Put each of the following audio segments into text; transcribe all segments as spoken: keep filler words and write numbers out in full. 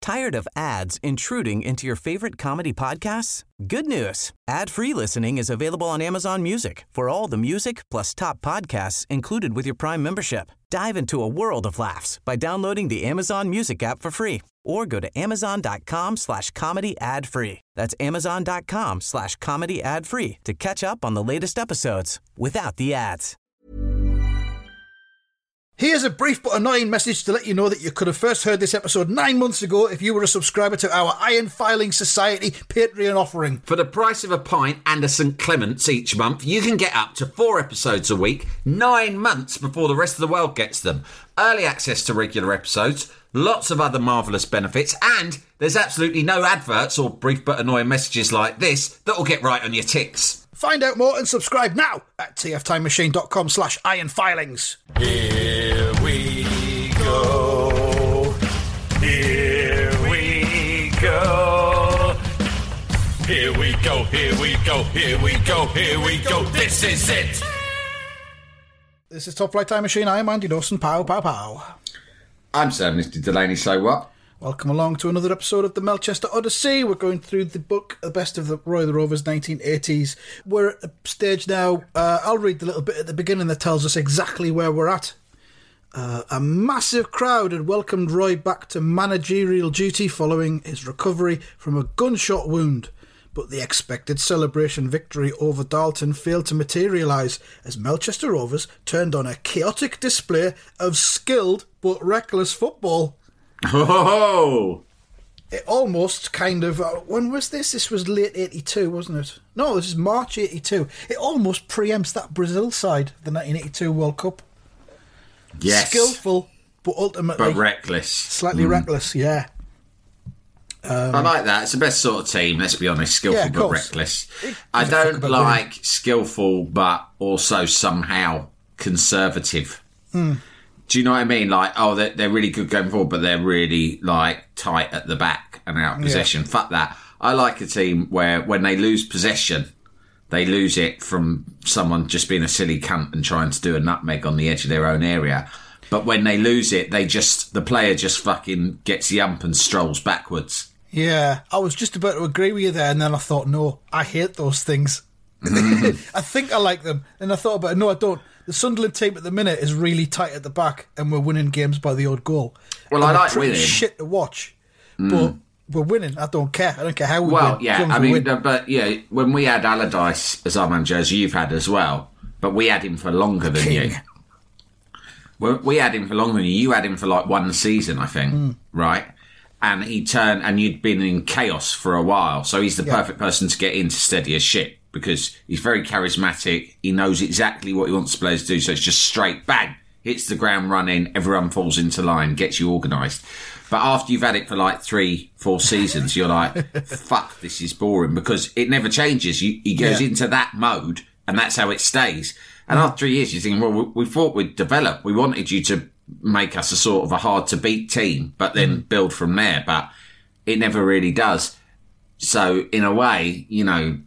Tired of ads intruding into your favorite comedy podcasts? Good news. Ad-free listening is available on Amazon Music for all the music plus top podcasts included with your Prime membership. Dive into a world of laughs by downloading the Amazon Music app for free or go to amazon.com slash comedy ad free. That's amazon.com slash comedy ad free to catch up on the latest episodes without the ads. Here's a brief but annoying message to let you know that you could have first heard this episode nine months ago if you were a subscriber to our Iron Filing Society Patreon offering. For the price of a pint and a Saint Clement's each month, you can get up to four episodes a week, nine months before the rest of the world gets them. Early access to regular episodes, lots of other marvellous benefits, and there's absolutely no adverts or brief but annoying messages like this that'll get right on your ticks. Find out more and subscribe now at tftimemachine.com slash ironfilings. Here we go. Here we go. Here we go, here we go, here we go, here we go. This is it. This is Top Flight Time Machine. I am Andy Dawson. Pow, pow, pow. I'm Sir Mister Delaney, so what? Welcome along to another episode of the Melchester Odyssey. We're going through the book, The Best of the Roy the Rovers nineteen eighties. We're at a stage now, uh, I'll read the little bit at the beginning that tells us exactly where we're at. Uh, a massive crowd had welcomed Roy back to managerial duty following his recovery from a gunshot wound. But the expected celebration victory over Darlton failed to materialise as Melchester Rovers turned on a chaotic display of skilled but reckless football. Oh! It almost kind of... Uh, when was this? This was late eighty-two, wasn't it? No, this is March eighty-two. It almost preempts that Brazil side of the nineteen eighty-two World Cup. Yes. Skillful, but ultimately... But reckless. Slightly mm. reckless, yeah. Um, I like that. It's the best sort of team, let's be honest. Skillful yeah, but reckless. It, I don't like winning. skillful but also somehow conservative. Mm. Do you know what I mean? Like, oh, they're, they're really good going forward, but they're really, like, tight at the back and out of possession. Yeah. Fuck that. I like a team where when they lose possession, they lose it from someone just being a silly cunt and trying to do a nutmeg on the edge of their own area. But when they lose it, they just, the player just fucking gets the ump and strolls backwards. Yeah, I was just about to agree with you there, and then I thought, no, I hate those things. I think I like them, and I thought about it, no, I don't. The Sunderland team at the minute is really tight at the back, and we're winning games by the odd goal. Well, and I like pretty winning. Shit to watch, mm. but we're winning. I don't care. I don't care how we well, win. yeah, I mean, win. but yeah, when we had Allardyce as our manager, as you've had as well, but we had him for longer than King. you. Well, we had him for longer than you. You had him for like one season, I think, mm. right? And he turned, and you'd been in chaos for a while, so he's the yeah. perfect person to get in to steady as shit. Because he's very charismatic, he knows exactly what he wants the players to do, so it's just straight, bang, hits the ground running, everyone falls into line, gets you organised. But after you've had it for like three, four seasons, you're like, fuck, this is boring, because it never changes. You, he goes yeah. into that mode, and that's how it stays. And after three years, you're thinking, well, we, we thought we'd develop. We wanted you to make us a sort of a hard-to-beat team, but then mm. build from there. But it never really does. So, in a way, you know,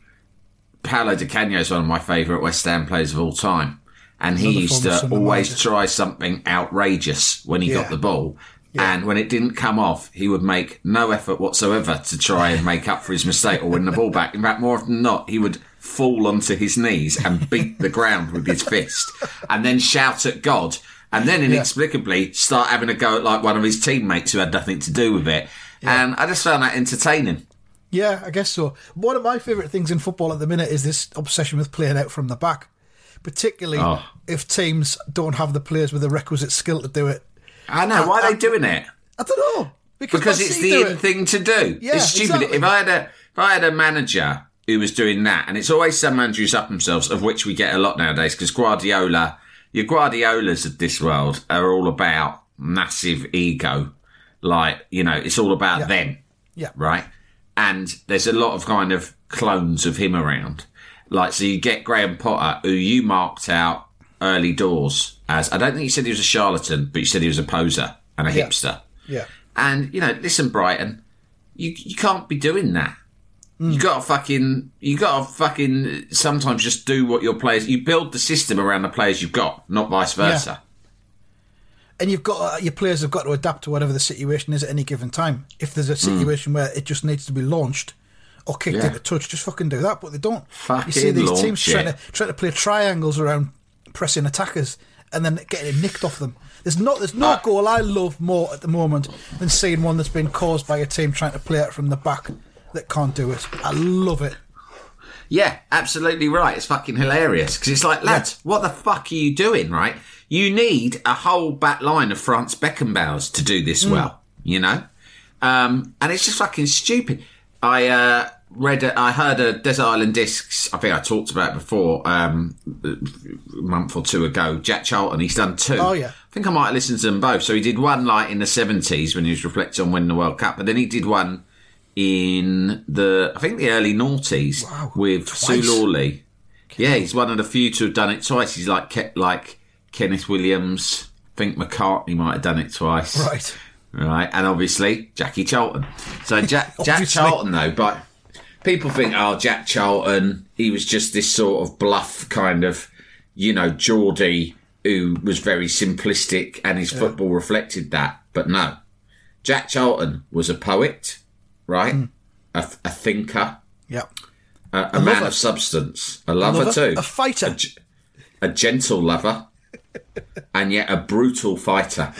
Paolo Di Canio is one of my favourite West Ham players of all time. And he Another used to always try something outrageous when he yeah. got the ball. Yeah. And when it didn't come off, he would make no effort whatsoever to try and make up for his mistake or win the ball back. In fact, more often than not, he would fall onto his knees and beat the ground with his fist and then shout at God. And then inexplicably yeah. start having a go at like one of his teammates who had nothing to do with it. Yeah. And I just found that entertaining. Yeah, I guess so. One of my favourite things in football at the minute is this obsession with playing out from the back, particularly oh. if teams don't have the players with the requisite skill to do it. I know. Why are they doing it? I don't know. Because, because it's the in thing to do. Yeah, it's stupid. Exactly. If I had a if I had a manager who was doing that, and it's always some managers up themselves, of which we get a lot nowadays, because Guardiola, your Guardiolas of this world are all about massive ego. Like, you know, it's all about yeah. them. Yeah. Right? And there's a lot of kind of clones of him around. Like, so you get Graham Potter, who you marked out early doors as, I don't think you said he was a charlatan, but you said he was a poser and a yeah. hipster. Yeah. And, you know, listen, Brighton, you you can't be doing that. Mm. You gotta fucking, you gotta fucking sometimes just do what your players, you build the system around the players you've got, not vice versa. and you've got uh, your players have got to adapt to whatever the situation is at any given time. If there's a situation mm. where it just needs to be launched or kicked yeah. into touch, just fucking do that. But they don't. Fucking you see these teams it. trying to trying to play triangles around pressing attackers and then getting it nicked off them. There's not there's no uh, goal I love more at the moment than seeing one that's been caused by a team trying to play it from the back that can't do it. I love it. Yeah, absolutely right. It's fucking hilarious because it's like, lads, yeah. what the fuck are you doing, right? You need a whole back line of Franz Beckenbauers to do this mm. well, you know? Um, and it's just fucking stupid. I uh, read, a, I heard a Desert Island Discs, I think I talked about it before, um, a month or two ago, Jack Charlton, he's done two. Oh, yeah. I think I might have listened to them both. So he did one like in the seventies when he was reflecting on winning the World Cup, but then he did one in the, I think the early noughties wow, with twice. Sue Lawley. Okay. Yeah, he's one of the few to have done it twice. He's like like Kenneth Williams. I think McCartney might have done it twice. Right. Right. And obviously Jackie Charlton. So Jack, Jack Charlton, though, but people think, oh, Jack Charlton, he was just this sort of bluff kind of, you know, Geordie who was very simplistic and his yeah. football reflected that. But no, Jack Charlton was a poet. Right, mm. a, a thinker, yeah, a, a man of substance, a lover, a lover too, a fighter, a, a gentle lover, and yet a brutal fighter.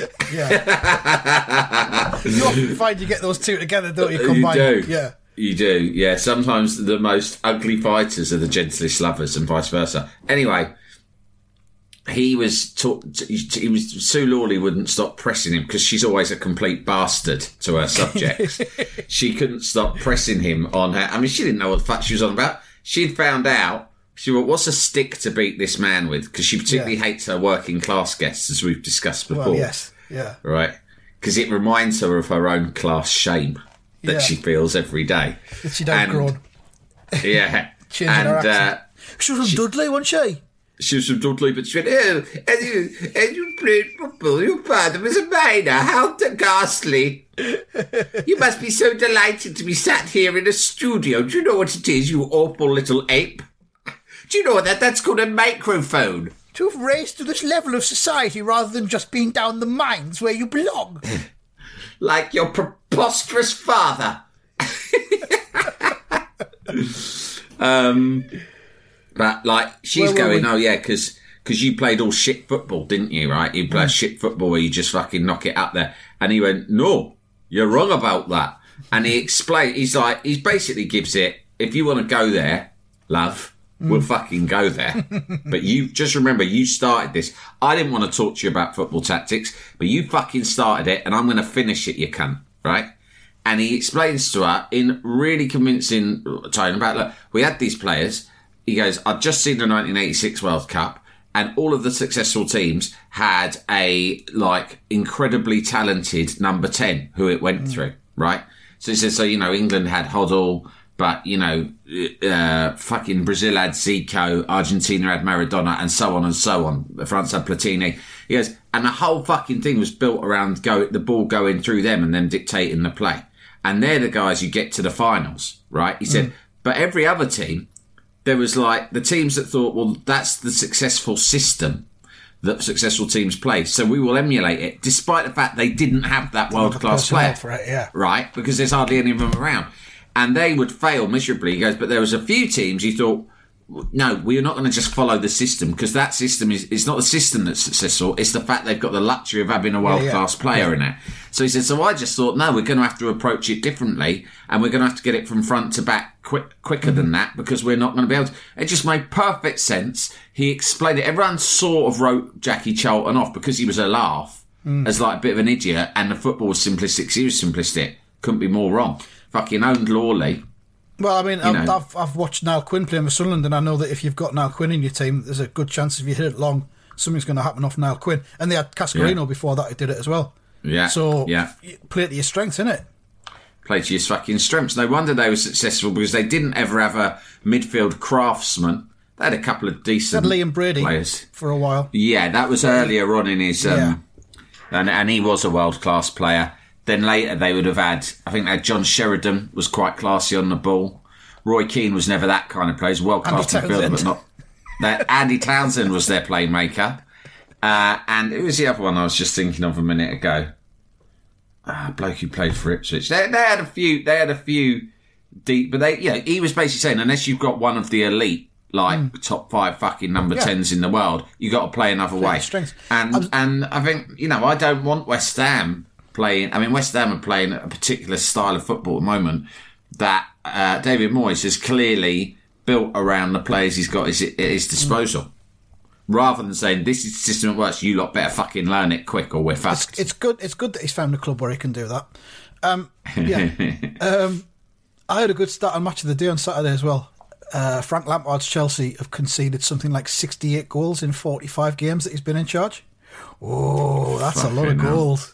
Yeah, you often find you get those two together, don't you? Combined, you do, yeah, you do, yeah. Sometimes the most ugly fighters are the gentlest lovers, and vice versa. Anyway. He was taught, he was, Sue Lawley wouldn't stop pressing him because she's always a complete bastard to her subjects. She couldn't stop pressing him on her. I mean, she didn't know what the fuck she was on about. She'd found out, she went, what's a stick to beat this man with? Because she particularly yeah. hates her working class guests, as we've discussed before. Well, yes, yeah. Right? Because it reminds her of her own class shame that yeah. she feels every day. That she don't grow. Yeah. Changing and, her accent. Uh, she was from she, Dudley, wasn't she? She was from Dudley, but she went, oh, and you, and you played football, your father was a miner, how ghastly. You must be so delighted to be sat here in a studio. Do you know what it is, you awful little ape? Do you know that? That's called a microphone. To have raised to this level of society rather than just being down the mines where you belong. Like your preposterous father. um... But, like, she's going, oh, yeah, because you played all shit football, didn't you, right? You played mm. shit football where you just fucking knock it up there. And he went, no, you're wrong about that. And he explained, he's like, he basically gives it, if you want to go there, love, mm. we'll fucking go there. But you, just remember, you started this. I didn't want to talk to you about football tactics, but you fucking started it, and I'm going to finish it, you cunt, right? And he explains to her in really convincing tone about, look, we had these players. He goes, I'd just seen the nineteen eighty-six World Cup and all of the successful teams had a, like, incredibly talented number ten who it went mm. through, right? So he says, so, you know, England had Hoddle, but, you know, uh, fucking Brazil had Zico, Argentina had Maradona, and so on and so on. France had Platini. He goes, and the whole fucking thing was built around go the ball going through them and them dictating the play. And they're the guys you get to the finals, right? He said, mm. but every other team, there was like the teams that thought, well, that's the successful system that successful teams play. So we will emulate it, despite the fact they didn't have that world-class player. For it, yeah. Right? Because there's hardly any of them around. And they would fail miserably. He goes, but there was a few teams you thought, no, we're not going to just follow the system because that system is, it's not the system that's successful. It's the fact they've got the luxury of having a world-class yeah, yeah. player yeah. in it. So he said, so I just thought, no, we're going to have to approach it differently and we're going to have to get it from front to back quick, quicker mm-hmm. than that because we're not going to be able to. It just made perfect sense. He explained it. Everyone sort of wrote Jackie Charlton off because he was a laugh mm. as like a bit of an idiot and the football was simplistic. He was simplistic. Couldn't be more wrong. Fucking owned Lawley. Well, I mean, I've, I've, I've watched Niall Quinn playing for Sunderland, and I know that if you've got Niall Quinn in your team, there's a good chance if you hit it long, something's going to happen off Niall Quinn. And they had Cascarino yeah. before that, who did it as well. Yeah. So, yeah. play to your strengths, innit? Play to your fucking strengths. No wonder they were successful because they didn't ever have a midfield craftsman. They had a couple of decent they had Liam Brady players for a while. Yeah, that was earlier on in his, um, yeah. and and he was a world class player. Then later they would have had, I think they had John Sheridan was quite classy on the ball. Roy Keane was never that kind of player. He was a world class midfielder, but not that. Andy Townsend was their playmaker. Uh, and it was the other one I was just thinking of a minute ago. Ah, bloke who played for Ipswich. They, they had a few. They had a few deep, but they, yeah, he was basically saying unless you've got one of the elite, like mm. top five fucking number yeah. tens in the world, you got to play another play way. Strength. And was... and I think you know I don't want West Ham playing. I mean, West Ham are playing a particular style of football at the moment that uh, David Moyes has clearly built around the players he's got at his, at his disposal. Mm. Rather than saying, this is the system that works, you lot better fucking learn it quick or we're fucked. It's, it's good It's good that he's found a club where he can do that. Um, yeah. um, I had a good start on Match of the Day on Saturday as well. Uh, Frank Lampard's Chelsea have conceded something like sixty-eight goals in forty-five games that he's been in charge. Oh, that's fucking a lot of goals.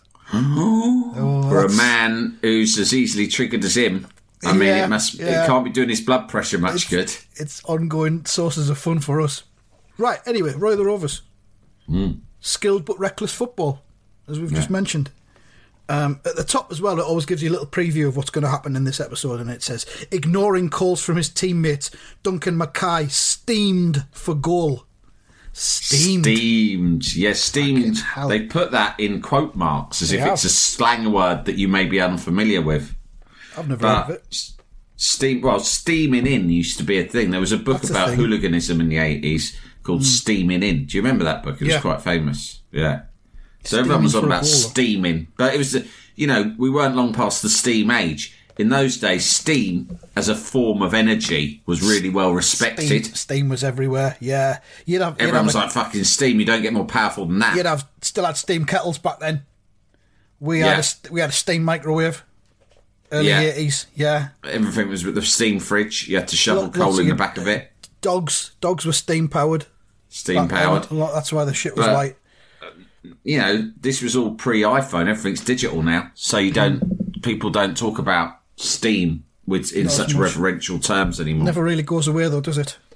oh, For a man who's as easily triggered as him, I mean, yeah, it must yeah. it can't be doing his blood pressure much it's, good. It's ongoing sources of fun for us. Right, anyway, Roy the Rovers. Mm. Skilled but reckless football, as we've yeah. just mentioned. Um, at the top as well, it always gives you a little preview of what's going to happen in this episode, and it says, ignoring calls from his teammates, Duncan Mackay steamed for goal. Steamed. Steamed, yes, steamed. They put that in quote marks, as they if have. It's a slang word that you may be unfamiliar with. I've never but heard of it. Steam, well, steaming in used to be a thing. There was a book That's about a hooliganism in the eighties called mm. Steaming In. Do you remember that book? It yeah. was quite famous. Yeah. So steaming everyone was on about steaming. But it was, you know, we weren't long past the steam age. In those days, steam as a form of energy was really well respected. Steam, steam was everywhere, yeah. You'd have, Everyone you'd was have like, fucking steam, you don't get more powerful than that. You'd have, still had steam kettles back then. We yeah. had a, we had a steam microwave. Early yeah. eighties, yeah. Everything was with the steam fridge. You had to shovel Lots coal in the back of it. Dogs, dogs were steam powered. Steam powered. That's why the shit was but, white. You know, this was all pre-iPhone. Everything's digital now, so you don't. People don't talk about steam with in Not such reverential terms anymore. Never really goes away though, does it?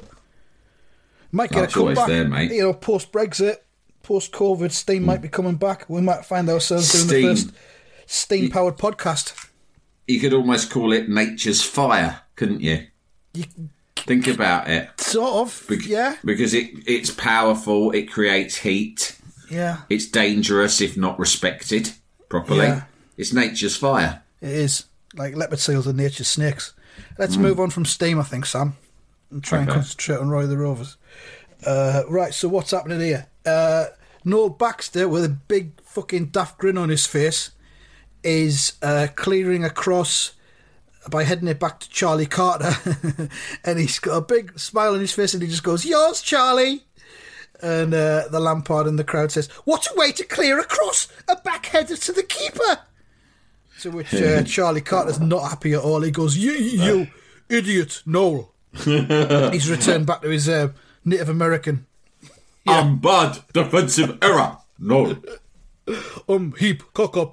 Might get oh, a comeback. There, mate. You know, post Brexit, post COVID, steam mm. might be coming back. We might find ourselves steam. doing the first steam powered podcast. You could almost call it nature's fire, couldn't you? you Think about it. Sort of, Be- yeah. Because it, it's powerful, it creates heat. Yeah. It's dangerous if not respected properly. Yeah. It's nature's fire. It is. Like leopard seals are nature's snakes. Let's mm. move on from steam, I think, Sam, and try okay. and concentrate on Roy the Rovers. Uh, right, so what's happening here? Uh, Noel Baxter, with a big fucking daft grin on his face, is uh, clearing across by heading it back to Charlie Carter. And he's got a big smile on his face and he just goes, yours, Charlie. And uh, the Lampard in the crowd says, what a way to clear across, a backheader to the keeper. To which uh, Charlie Carter's not happy at all. He goes, you, you idiot, Noel. He's returned back to his uh, Native American. Yeah. I'm bad, defensive error, Noel. Um, heap, cock up.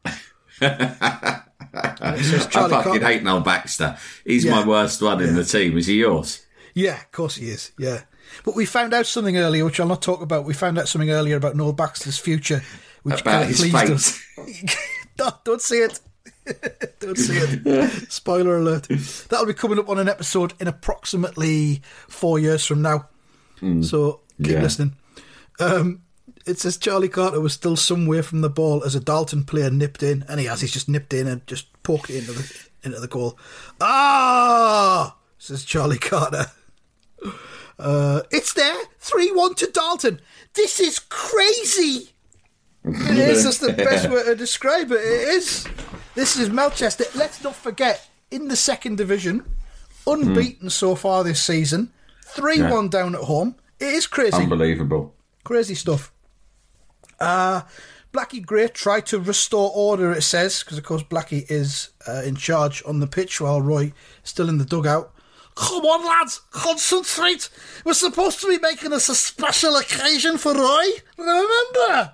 I fucking Carter. hate Noel Baxter. He's yeah. my worst one in yeah. the team. Is he yours? Yeah, of course he is. Yeah, but we found out something earlier, which I'll not talk about. We found out something earlier about Noel Baxter's future, which about his pleased fate. us. no, don't say it. Don't say it. Spoiler alert. That'll be coming up on an episode in approximately four years from now. Mm. So keep yeah. listening. Um, It says Charlie Carter was still some way from the ball as a Dalton player nipped in, and he has. He's just nipped in and just poked it into the into the goal. Ah, says Charlie Carter. Uh, it's there, three one to Dalton. This is crazy. It is. That's the best way to describe it. It is. This is Melchester. Let's not forget, in the second division, unbeaten mm. so far this season. three one yeah. down at home. It is crazy. Unbelievable. Crazy stuff. Uh, Blackie Gray tried to restore order, it says, because of course Blackie is uh, in charge on the pitch while Roy is still in the dugout. Come on, lads, concentrate. We're supposed to be making this a special occasion for Roy. Remember?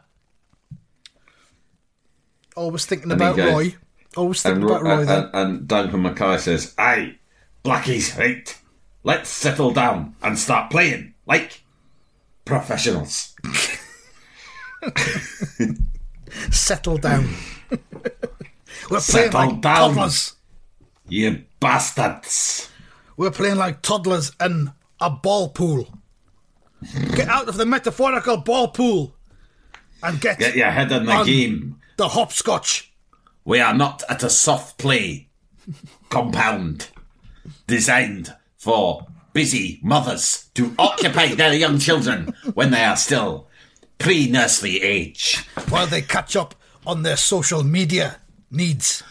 Always thinking and about Roy. Always thinking and, about Roy. And, then. and Duncan Mackay says, aye, Blackie's right. Let's settle down and start playing like professionals. Settle down. We're Settle playing like down, toddlers. You bastards. We're playing like toddlers in a ball pool. Get out of the metaphorical ball pool. and get, Get your head in the on game. the hopscotch. We are not at a soft play compound designed for busy mothers to occupy their young children when they are still pre-nursery age. While they catch up on their social media needs.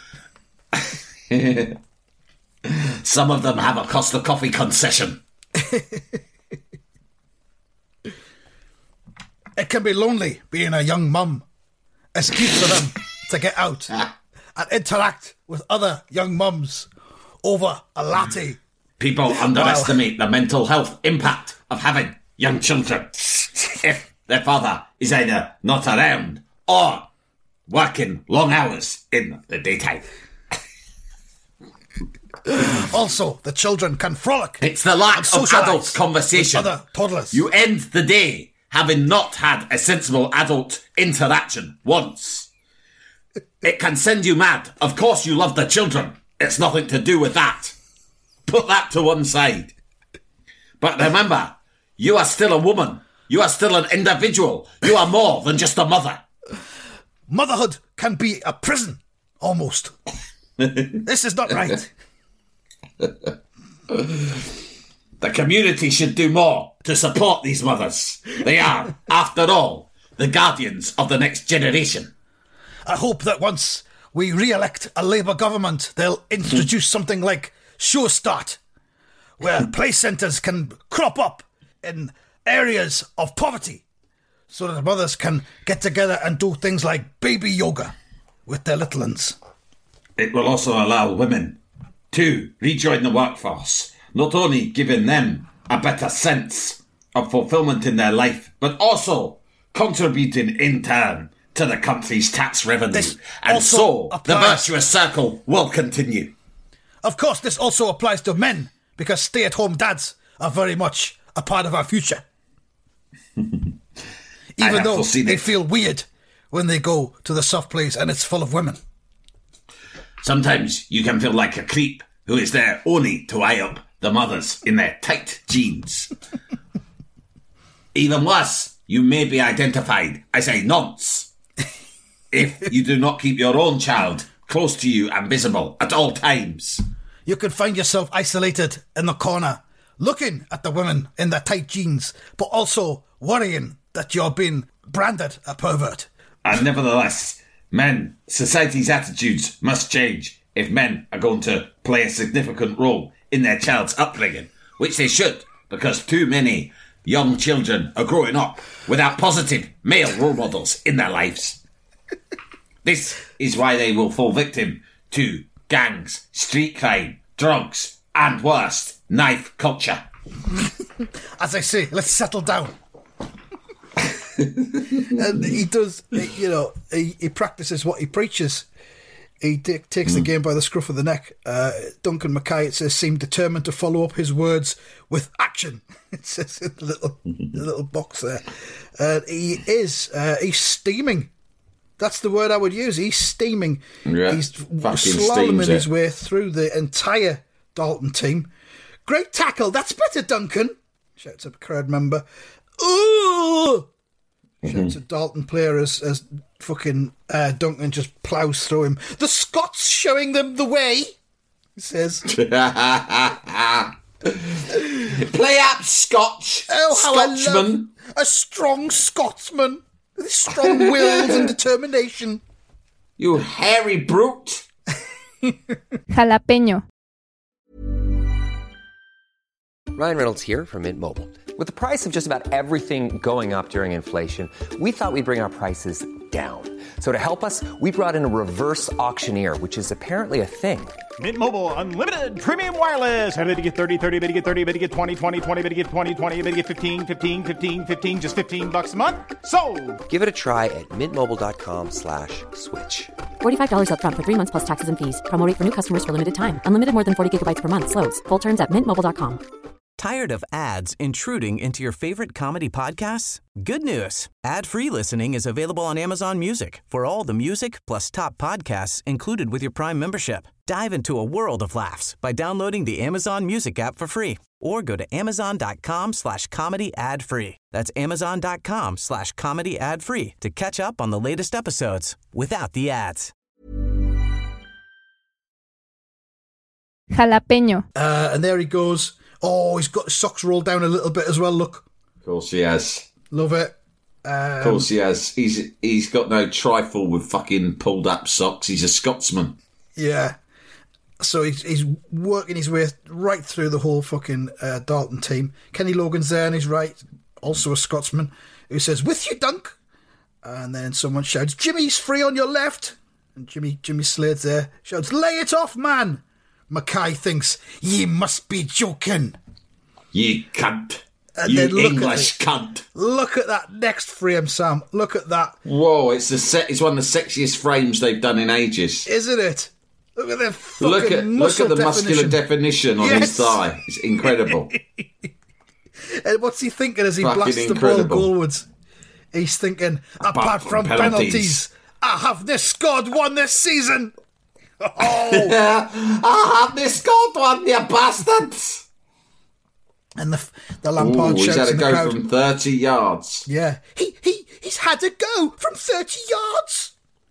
Some of them have a Costa Coffee concession. It can be lonely being a young mum. It's key for them to get out and interact with other young mums over a latte. People underestimate the mental health impact of having young children. If their father is either not around or working long hours in the daytime. Also, the children can frolic. It's the lack of socialise adult conversation. with other toddlers. You end the day having not had a sensible adult interaction once. It can send you mad. Of course you love the children. It's nothing to do with that. Put that to one side. But remember, you are still a woman. You are still an individual. You are more than just a mother. Motherhood can be a prison, almost. This is not right. The community should do more to support these mothers. They are, after all, the guardians of the next generation. I hope that once we re-elect a Labour government, they'll introduce something like Sure Start, where play centres can crop up in areas of poverty so that mothers can get together and do things like baby yoga with their little ones. It will also allow women to rejoin the workforce, not only giving them a better sense of fulfilment in their life, but also contributing in turn to the country's tax revenue. This and also so the applies- virtuous circle will continue. Of course, this also applies to men, because stay-at-home dads are very much a part of our future. Even have though foreseen they it. feel weird when they go to the soft plays and it's full of women. Sometimes you can feel like a creep who is there only to eye up the mothers in their tight jeans. Even worse, you may be identified as a nonce if you do not keep your own child close to you and visible at all times. You can find yourself isolated in the corner, looking at the women in their tight jeans, but also worrying that you're being branded a pervert. And nevertheless, men, society's attitudes must change if men are going to play a significant role in their child's upbringing, which they should, because too many young children are growing up without positive male role models in their lives. This is why they will fall victim to gangs, street crime, drugs, and worst, knife culture. As I say, let's settle down. And he does, you know, he, he practices what he preaches. He t- takes mm. the game by the scruff of the neck. Uh, Duncan Mackay, it says, seemed determined to follow up his words with action. It says in the little, the little box there. Uh, he is, uh, he's steaming. That's the word I would use. He's steaming. Yeah, he's fucking slaloming steams his it. way through the entire Dalton team. Great tackle. That's better, Duncan. Shouts a crowd member. Ooh! Shouts a Dalton player as, as fucking uh, Duncan just ploughs through him. The Scots showing them the way, he says. Play up, Scotch. Oh, how I Scotsman. love a strong Scotsman with strong wills and determination. You hairy brute. Jalapeño. Ryan Reynolds here from Mint Mobile. With the price of just about everything going up during inflation, we thought we'd bring our prices down. So to help us, we brought in a reverse auctioneer, which is apparently a thing. Mint Mobile Unlimited Premium Wireless. How to get thirty, thirty, how to get thirty, how to get twenty, twenty, twenty, how to get twenty, twenty, how to get fifteen, fifteen, fifteen, fifteen, just fifteen bucks a month? Sold! Give it a try at mintmobile.com slash switch. forty-five dollars up front for three months plus taxes and fees. Promo rate for new customers for limited time. Unlimited more than forty gigabytes per month. Slows full terms at mint mobile dot com. Tired of ads intruding into your favorite comedy podcasts? Good news. Ad-free listening is available on Amazon Music for all the music plus top podcasts included with your Prime membership. Dive into a world of laughs by downloading the Amazon Music app for free or go to amazon.com slash comedy ad free. That's amazon.com slash comedy ad free to catch up on the latest episodes without the ads. Jalapeño. Uh, and there he goes. Oh, he's got his socks rolled down a little bit as well, look. Of course he has. Love it. Um, of course he has. He's He's got no trifle with fucking pulled up socks. He's a Scotsman. Yeah. So he's, he's working his way right through the whole fucking uh, Dalton team. Kenny Logan's there on his right, also a Scotsman, who says, "With you, Dunk." And then someone shouts, "Jimmy's free on your left." And Jimmy Jimmy Slade's there, shouts, "Lay it off, man." Mackay thinks, "Ye must be joking." You cunt. And you then look English at cunt. Look at that next frame, Sam. Look at that. Whoa, it's the set. It's one of the sexiest frames they've done in ages. Isn't it? Look at the fucking Look at look at the definition. muscular definition on Yes. his thigh. It's incredible. And what's he thinking as he Fucking blasts incredible. the ball goalwards? He's thinking, apart, Apart from, from penalties. penalties, I have this scored one this season. Oh, I have this scored one, you bastards. and the the Lampard Ooh, he's shouts had to in the go crowd. from thirty yards. Yeah, he he he's had to go from thirty yards.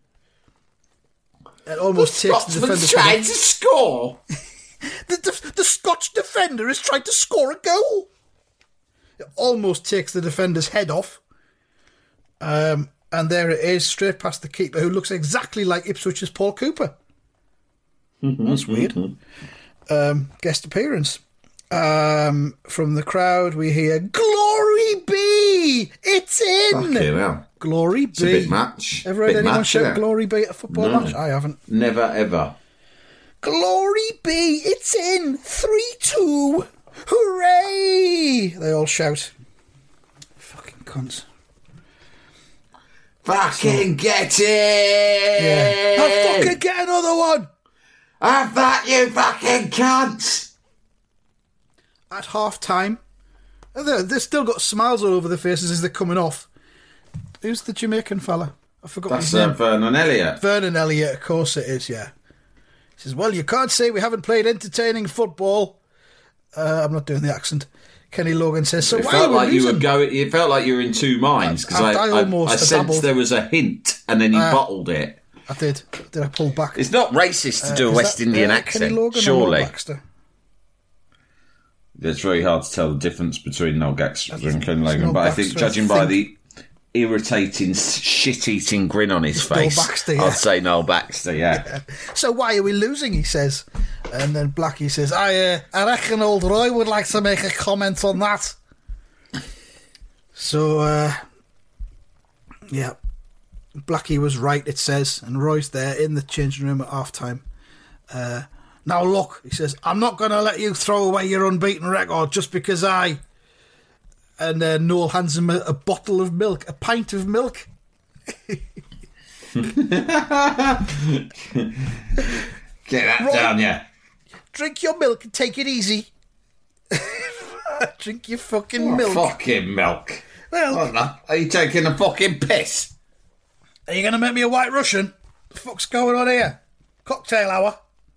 It almost takes the Scotsman's defender. trying to score. The, the, the Scotch defender is trying to score a goal. It almost takes the defender's head off. Um, and there it is, straight past the keeper, who looks exactly like Ipswich's Paul Cooper. That's weird. Um, guest appearance. Um, from the crowd, we hear, "Glory be! It's in!" Fucking hell. Glory be. It's a bit much. Ever heard Bit anyone much, shout isn't it? "Glory be" at a football No. match? I haven't. Never ever. Glory be, it's in, three two, hooray! They all shout. Fucking cunts. Fucking get it! Yeah. I'll fucking get another one! Have that, you fucking cunts! At half time, they've they've still got smiles all over their faces as they're coming off. Who's the Jamaican fella? I forgot That's his name. uh, Vernon Elliott. Vernon Elliott, of course it is, yeah. He says, "Well, you can't say we haven't played entertaining football." Uh, I'm not doing the accent. Kenny Logan says, "So It why felt are we like you losing?" were going. It felt like you were in two minds because I- I, I I, almost I sensed dabbled. there was a hint, and then you Uh, bottled it. I did. Did I pull back? It's not racist to do a Uh, Is West that, Indian uh, accent, Kenny Logan or surely. Noel Baxter? It's very hard to tell the difference between Noel Baxter and Kenny Noel Logan, but I think, Baxter, judging I by think. the irritating, shit-eating grin on his It's Noel face, Baxter, yeah. I'd say Noel Baxter. Yeah. So why are we losing, he says. And then Blackie says, I, uh, I reckon old Roy would like to make a comment on that. So, uh, yeah. Blackie was right, it says. And Roy's there in the changing room at half-time. Uh, now look, he says, I'm not going to let you throw away your unbeaten record just because I... And uh, Noel hands him a, a bottle of milk, a pint of milk. Get that Roy- down, yeah. Drink your milk and take it easy. Drink your fucking Oh, milk. Fucking milk. Well, What the- Are you taking a fucking piss? are you going to make me a White Russian? The fuck's going on here? Cocktail hour.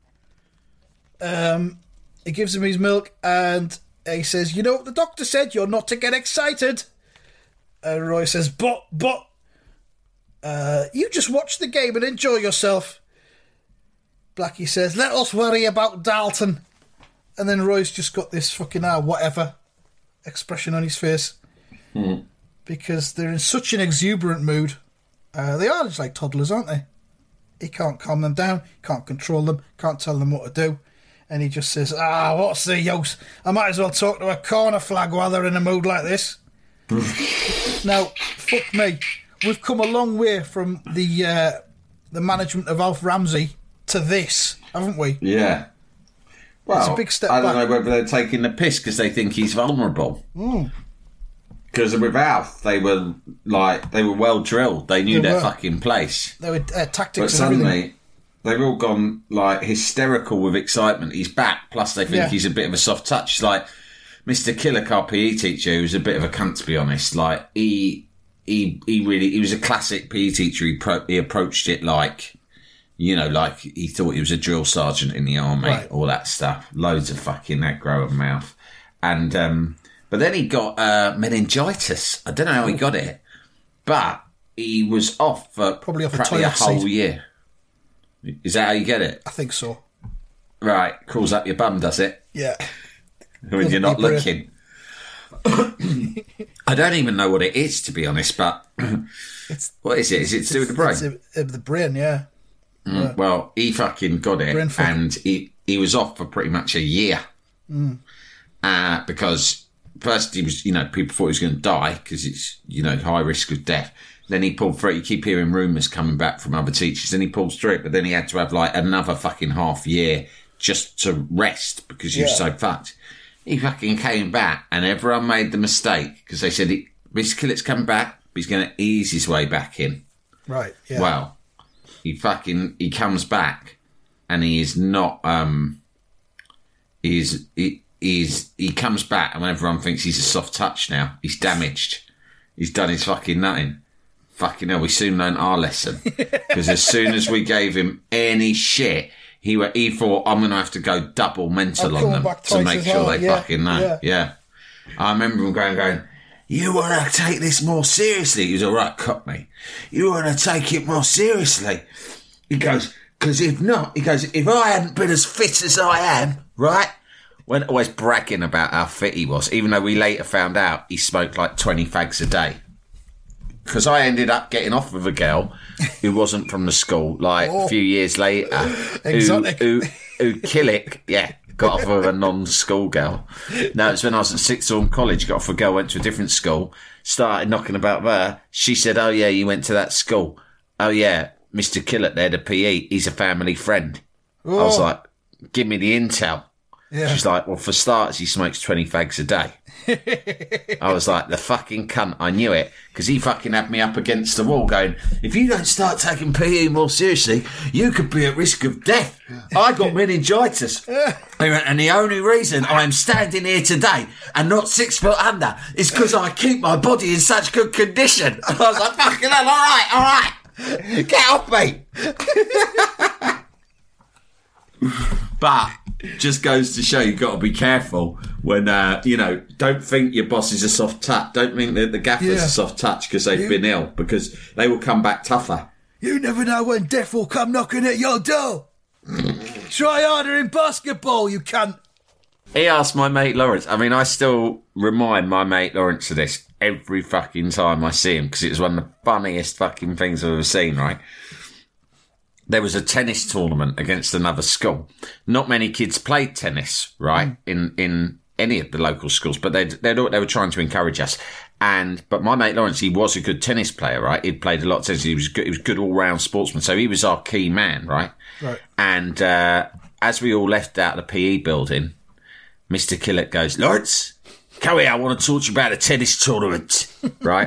Um, he gives him his milk and he says, you know what the doctor said? You're not to get excited. And Roy says, but, but, uh, you just watch the game and enjoy yourself. Blackie says, let us worry about Dalton. And then Roy's just got this fucking ah, whatever expression on his face. Hmm. Because they're in such an exuberant mood. Uh, they are just like toddlers, aren't they? He can't calm them down, can't control them, can't tell them what to do. And he just says, ah, what's the use? I might as well talk to a corner flag while they're in a mood like this. Now, fuck me. We've come a long way from the uh, the management of Alf Ramsey to this, haven't we? Yeah. Well, It's a big step I don't back. know whether they're taking the piss because they think he's vulnerable. Mm. Because with Alf, they were like they were well drilled. They knew They their were. fucking place. There were uh, But tactics and everything. suddenly, they've all gone like hysterical with excitement. He's back. Plus, they think Yeah. he's a bit of a soft touch. It's like Mister Killer, our P E teacher, who's a bit of a cunt, to be honest. Like he, he, he really, he was a classic P E teacher. He, pro- he approached it like, you know, like he thought he was a drill sergeant in the army, Right. all that stuff. Loads of fucking aggro and mouth. and um, but then he got uh, meningitis. I don't know how he got it, but he was off for Probably off a practically a toilet whole seat. year. Is that how you get it? I think so. Right, crawls up your bum, does it? Yeah. When you're not Deeper. looking. I don't even know what it is, to be honest, but It's, what is it? Is it to do with the brain? It's a, a, the brain, yeah. Mm, yeah. Well, he fucking got Brain it, fuck. and he, he was off for pretty much a year. Mm. Uh, because first he was, you know, people thought he was going to die because it's, you know, high risk of death. Then he pulled through it. You keep hearing rumours coming back from other teachers. Then he pulls through it, but then he had to have like another fucking half year just to rest because he was Yeah. so fucked. He fucking came back, and everyone made the mistake because they said, he, Mister Killett's come back, but he's going to ease his way back in. Right, yeah. Well, he fucking, he comes back, and he is not, um, he's, he, he's, he comes back, and when everyone thinks he's a soft touch now, he's damaged. He's done his fucking nothing. Fucking hell, we soon learned our lesson. Because as soon as we gave him any shit, he were, he thought, I'm going to have to go double mental I'll on call them back to twice make as sure hard, they yeah, fucking know. yeah. Yeah. I remember him going, going, you want to take this more seriously? He was all right, Cockney. You want to take it more seriously? He goes, because if not, he goes, if I hadn't been as fit as I am, right? When always bragging about how fit he was, even though we later found out he smoked like twenty fags a day. Because I ended up getting off with a girl who wasn't from the school, like Oh. a few years later. Exotic. Who, who, who Killick, yeah, got off with a non-school girl. No, it's when I was at sixth form college, got off with a girl, went to a different school, started knocking about there. She said, oh yeah, you went to that school. Oh yeah, Mister Killett there, the P E, he's a family friend. I was Oh. like, give me the intel. Yeah. She's like, well, for starters, he smokes twenty fags a day. I was like, the fucking cunt, I knew it, because he fucking had me up against the wall going, if you don't start taking P E more seriously, you could be at risk of death. I got meningitis. And the only reason I'm standing here today and not six foot under is because I keep my body in such good condition. I was like, fucking hell, all right, all right. Get off me. But just goes to show you've got to be careful when, uh, you know, don't think your boss is a soft touch. Don't think that the gaffer's Yeah. a soft touch because they've been ill, because they will come back tougher. You never know when death will come knocking at your door. Try harder in basketball, you cunt. He asked my mate Lawrence. I mean, I still remind my mate Lawrence of this every fucking time I see him because it was one of the funniest fucking things I've ever seen, right? There was a tennis tournament against another school. Not many kids played tennis, right, in in any of the local schools, but they they they were trying to encourage us. And but my mate Lawrence, he was a good tennis player, right? He'd played a lot of tennis. He was good. He was a good all round sportsman. So he was our key man, right? Right. And uh, as we all left out of the P E building, Mister Killett goes, Lawrence, come here. I want to talk to you about a tennis tournament, right?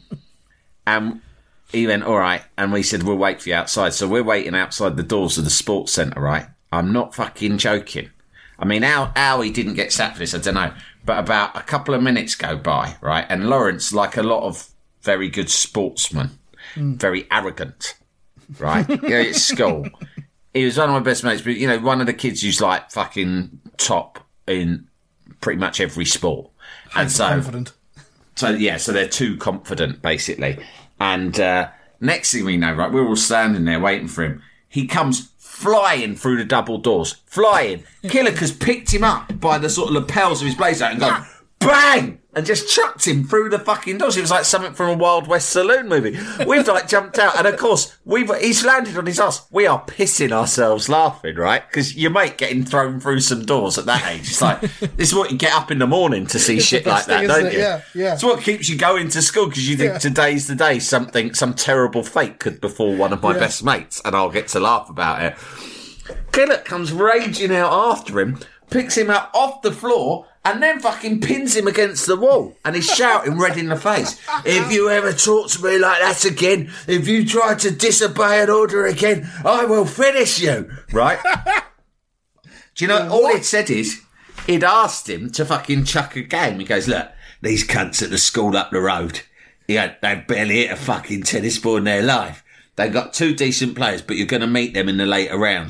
And he went, all right. And we said, we'll wait for you outside. So we're waiting outside the doors of the sports centre, right? I'm not fucking joking. I mean, how, how he didn't get sacked for this, I don't know. But about a couple of minutes go by, right? And Lawrence, like a lot of very good sportsmen, very arrogant, right? You know, at school. He was one of my best mates, but, you know, one of the kids who's like fucking top in pretty much every sport. And so, Confident. so yeah, so they're too confident, basically. And uh, next thing we know, right, we're all standing there waiting for him. He comes flying through the double doors. Flying. Killick has picked him up by the sort of lapels of his blazer and gone, bang! And just chucked him through the fucking doors. It was like something from a Wild West saloon movie. We've like jumped out. And of course, we've, he's landed on his ass. We are pissing ourselves laughing, right? Because your mate getting thrown through some doors at that age. It's like, this is what you get up in the morning to see It's shit the like best that, thing, don't isn't you? it? Yeah, yeah. It's what keeps you going to school because you think Yeah. today's the day something, some terrible fate could befall one of my Yeah. best mates and I'll get to laugh about it. Killett comes raging out after him, picks him up off the floor and then fucking pins him against the wall and he's shouting red in the face. If you ever talk to me like that again, if you try to disobey an order again, I will finish you. Right? Do you know, all he'd said is, he'd asked him to fucking chuck a game. He goes, look, these cunts at the school up the road, yeah, they've barely hit a fucking tennis ball in their life. They've got two decent players, but you're going to meet them in the later rounds.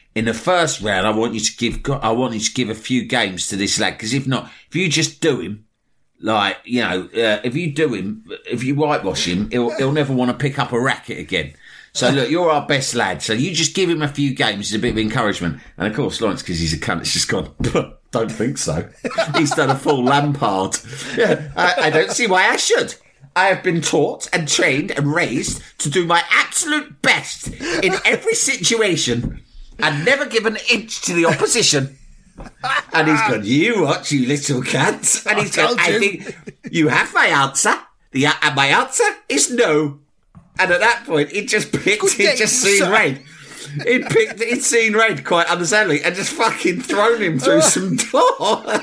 in the first round, I want you to give, I want you to give a few games to this lad, because if not, if you just do him, like, you know, uh, if you do him, if you whitewash him, he'll, he'll never want to pick up a racket again. So look, you're our best lad. So you just give him a few games as a bit of encouragement. And of course, Lawrence, because he's a cunt, has just gone, don't think so. He's done a full Lampard. Yeah, I, I don't see why I should. I have been taught and trained and raised to do my absolute best in every situation and never give an inch to the opposition. And he's gone, you watch, you little cunt. And he's gone, I think you have my answer. The, and my answer is no. And at that point, it just picked, he'd just seen Raid. He'd picked, he'd seen Raid quite understandably and just fucking thrown him through some doors.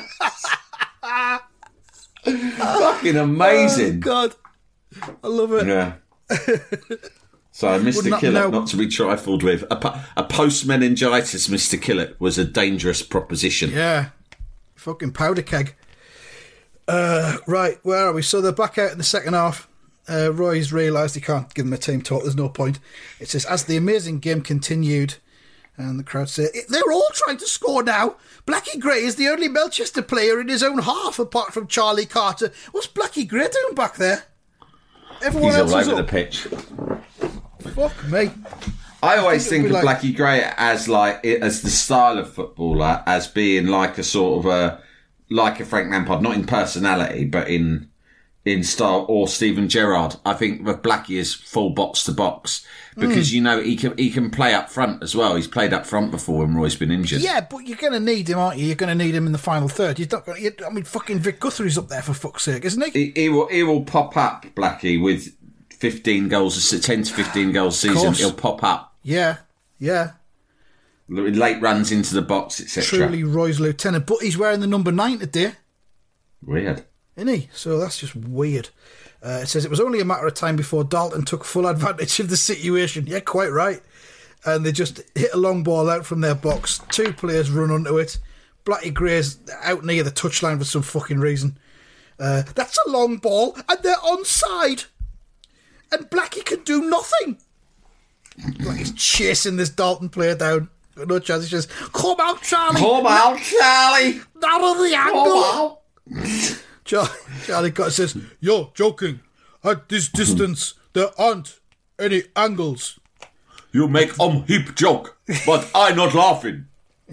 Fucking amazing. Oh, God. I love it. Yeah. So, Mister Not, Killett, no. not to be trifled with. A, po- a post-meningitis Mister Killett was a dangerous proposition. Yeah. Fucking powder keg. Uh, right, where are we? So they're back out in the second half. Uh, Roy's realised he can't give them a team talk. There's no point. It says, as the amazing game continued, and the crowd say, they're all trying to score now. Blackie Gray is the only Melchester player in his own half, apart from Charlie Carter. What's Blackie Gray doing back there? Everyone He's else all is over up. the pitch. Fuck me. I always I think, think of like... Blackie Gray as like as the style of footballer, as being like a sort of a like a Frank Lampard, not in personality, but in in style, or Steven Gerrard. I think of Blackie as full box to box because mm. you know he can he can play up front as well. He's played up front before when Roy's been injured. Yeah, but you're going to need him, aren't you? You're going to need him in the final third. You're not gonna, you, I mean, fucking Vic Guthrie's up there for fuck's sake, isn't he? He, he will he will pop up, Blackie, with fifteen goals, ten to fifteen goals a season. He'll pop up. Yeah, yeah. Late runs into the box, et cetera. Truly Roy's lieutenant, but he's wearing the number nine today. Weird. Isn't he? So that's just weird. Uh, it says it was only a matter of time before Dalton took full advantage of the situation. Yeah, quite right. And they just hit a long ball out from their box. Two players run onto it. Blackie Gray's out near the touchline for some fucking reason. Uh, that's a long ball, and they're onside. And Blackie can do nothing. Blackie's chasing this Dalton player down. No chance. He says, come out, Charlie. Come out, Charlie. Out of the angle. Come out. Charlie, Charlie Cotter says, you're joking. At this distance, there aren't any angles. You make um heap joke, but I not laughing.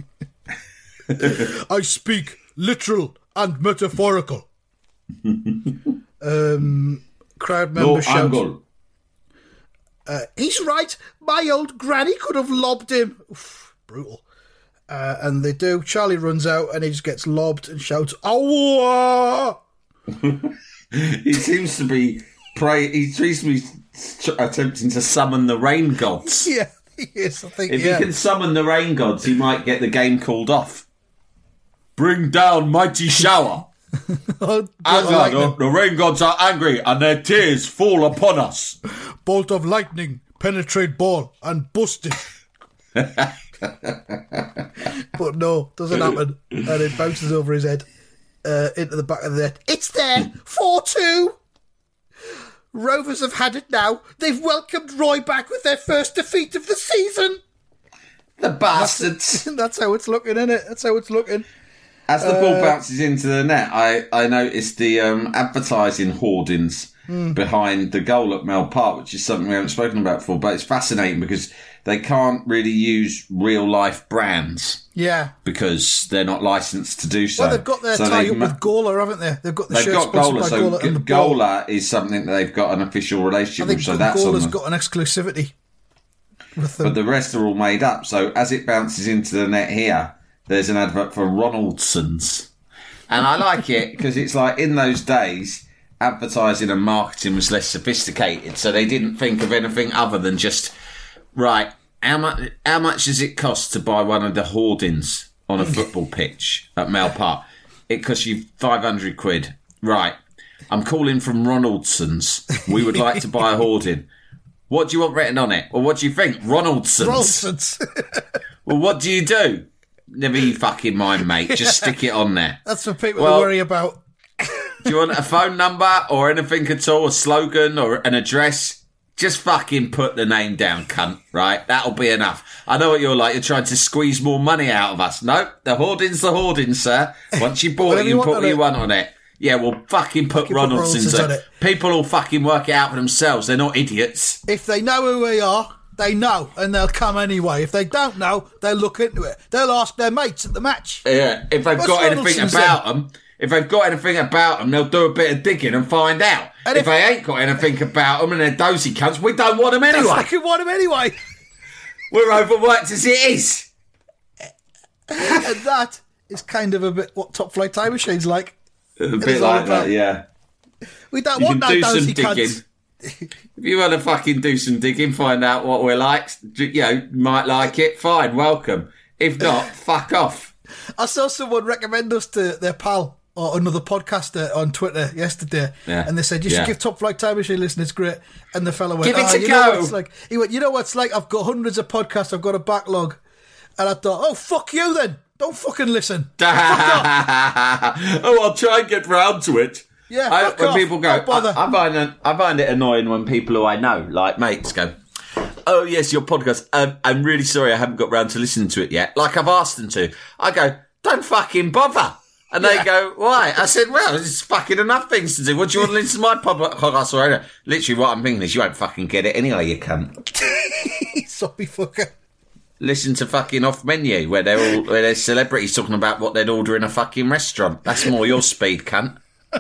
I speak literal and metaphorical. um, crowd member No shouts, angle. Uh, he's right. My old granny could have lobbed him. Oof, brutal. Uh, and they do. Charlie runs out and he just gets lobbed and shouts, "Ow!" He seems to be pray. He seems to be attempting to summon the rain gods. Yeah, he is. I think. If yeah. he can summon the rain gods, he might get the game called off. Bring down mighty shower. oh, Anger, the, the rain gods are angry and their tears fall upon us. Bolt of lightning, penetrate ball and bust it. But no, doesn't happen. And it bounces over his head uh, into the back of the net. It's there, four two. Rovers have had it now. They've welcomed Roy back with their first defeat of the season. The bastards. That's, that's how it's looking, isn't it? That's how it's looking. As the ball Uh, bounces into the net, I, I noticed the um, advertising hoardings mm. behind the goal at Mel Park, which is something we haven't spoken about before, but it's fascinating because they can't really use real-life brands. Yeah. Because they're not licensed to do so. Well, they've got their so tie they've up ma- with Gola, haven't they? They've got the They've shirt got sponsored Gola, by so Gola G- and the ball. Gola is something that they've got an official relationship I think with, so that's Gola's on the, got an exclusivity with them. But the rest are all made up. So as it bounces into the net here, there's an advert for Ronaldson's. And I like it because it's like in those days, advertising and marketing was less sophisticated. So they didn't think of anything other than just, right, how much, how much does it cost to buy one of the hoardings on a football pitch at Mel Park? It costs you five hundred quid. Right. I'm calling from Ronaldson's. We would like to buy a hoarding. What do you want written on it? Or what do you think? Ronaldson's. Ronaldson's. Well, what do you do? Never you fucking mind, mate. Just stick it on there. That's for people Well, to worry about. Do you want a phone number or anything at all? A slogan or an address? Just fucking put the name down, cunt, right? That'll be enough. I know what you're like. You're trying to squeeze more money out of us. Nope, the hoarding's the hoarding, sir. Once you bought it, you, you put what you want on it. Yeah, well, fucking put fucking Ronaldson's put on it. People will fucking work it out for themselves. They're not idiots. If they know who we are, they know, and they'll come anyway. If they don't know, they'll look into it. They'll ask their mates at the match. Yeah, if they've What's got anything Ronaldson's about then? them... If they've got anything about them, they'll do a bit of digging and find out. And if, if they ain't got anything about them and they're dozy cunts, we don't want them anyway. They fucking want them anyway. We're overworked as it is. And that is kind of a bit what Top Flight Time Machine's like. A bit like that, yeah. We don't you want no do dozy some digging. cunts. If you want to fucking do some digging, find out what we're like, you know, might like it, fine, welcome. If not, fuck off. I saw someone recommend us to their pal or another podcaster on Twitter yesterday, yeah. and they said, you should yeah. give Top Flight Time Machine listen, it's great. And the fella went, give it oh, a you go. Know what it's like? He went, you know what it's like? I've got hundreds of podcasts, I've got a backlog. And I thought, oh, fuck you then. Don't fucking listen. Fuck off. Oh, I'll try and get round to it. Yeah, I, fuck when off. people go, Don't bother. I, I, find it, I find it annoying when people who I know, like mates, go, oh, yes, your podcast, um, I'm really sorry I haven't got round to listening to it yet. Like I've asked them to. I go, don't fucking bother. And they yeah. go, why? I said, well, there's fucking enough things to do. What do you want to listen to my podcast? Or literally what I'm thinking is you won't fucking get it anyway, you cunt. Sorry, fucker. Listen to fucking Off Menu, where they're all where there's celebrities talking about what they'd order in a fucking restaurant. That's more your speed, cunt.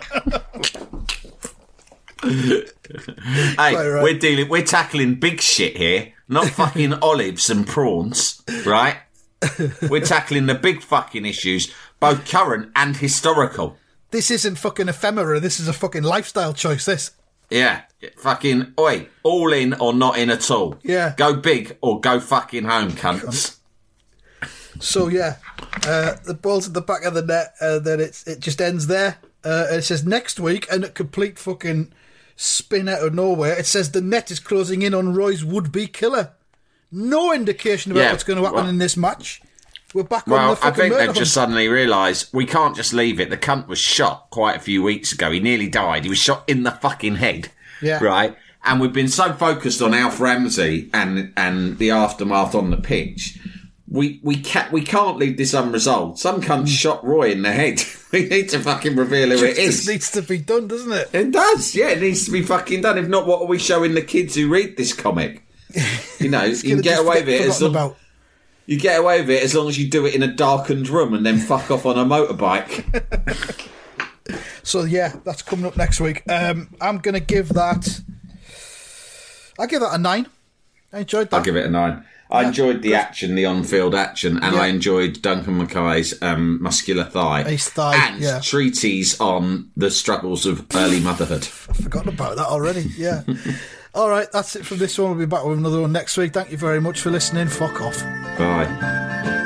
Hey, right, right. we're dealing, we're tackling big shit here, not fucking olives and prawns, right? We're tackling the big fucking issues, both current and historical. This isn't fucking ephemera. This is a fucking lifestyle choice. This. Yeah, fucking, oi, all in or not in at all. Yeah. Go big or go fucking home, cunts. So, yeah, uh, the ball's at the back of the net, and uh, then it's, it just ends there. Uh, and it says next week, and a complete fucking spin out of nowhere, it says the net is closing in on Roy's would-be killer. No indication about yeah, what's going to happen well, in this match. We're back well, on the fucking I think they've hunt. just suddenly realised we can't just leave it. The cunt was shot quite a few weeks ago. He nearly died. He was shot in the fucking head. Yeah. Right? And we've been so focused on Alf Ramsey and and the aftermath on the pitch. We we can't we can't leave this unresolved. Some cunt shot Roy in the head. We need to fucking reveal who it is. It needs to be done, doesn't it? It does. Yeah, it needs to be fucking done. If not, what are we showing the kids who read this comic? You know, you can get away with it as long about. You get away with it as long as you do it in a darkened room and then fuck off on a motorbike. So yeah, that's coming up next week. Um, I'm going to give that. I'll give that a nine. I enjoyed that. I'll give it a nine. I yeah, enjoyed the action, the on-field action, and yeah. I enjoyed Duncan Mackay's um, muscular thigh. His thigh, and yeah. treatise on the struggles of early motherhood. I've forgotten about that already, yeah. All right, that's it from this one. We'll be back with another one next week. Thank you very much for listening. Fuck off. Bye.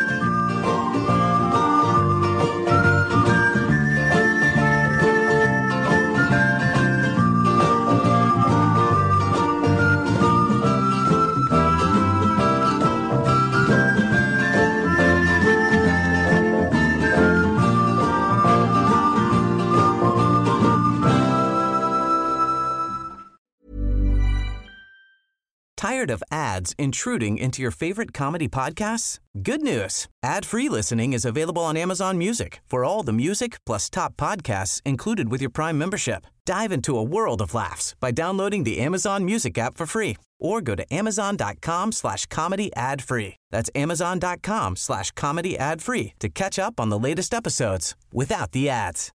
Tired of ads intruding into your favorite comedy podcasts? Good news. Ad-free listening is available on Amazon Music for all the music plus top podcasts included with your Prime membership. Dive into a world of laughs by downloading the Amazon Music app for free or go to amazon.com slash comedy ad free. That's amazon.com slash comedy ad free to catch up on the latest episodes without the ads.